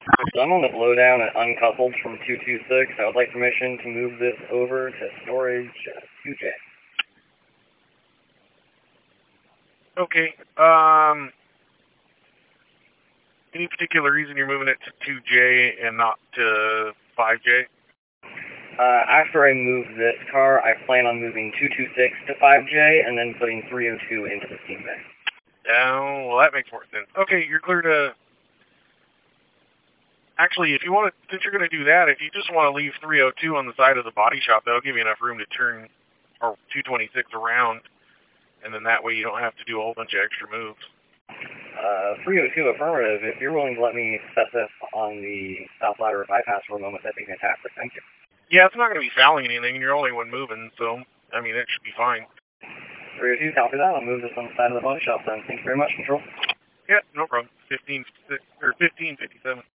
So I'm on the blowdown at Uncoupled from 226. I would like permission to move this over to storage 2J. Okay. Any particular reason you're moving it to 2J and not to 5J? After I move this car, I plan on moving 226 to 5J and then putting 302 into the steam bay. Oh, well, that makes more sense. Okay, you're clear to... Actually, if you want to, since you're going to do that, if you just want to leave 302 on the side of the body shop, that'll give you enough room to turn or 226 around, and then that way you don't have to do a whole bunch of extra moves. 302 affirmative. If you're willing to let me set this on the South Ladder bypass for a moment, that'd be fantastic. Thank you. Yeah, it's not going to be fouling anything, and you're only one moving, so, I mean, it should be fine. 302, copy that. I'll move this on the side of the body shop then. Thank you very much, Control. Yeah, no problem. 1557.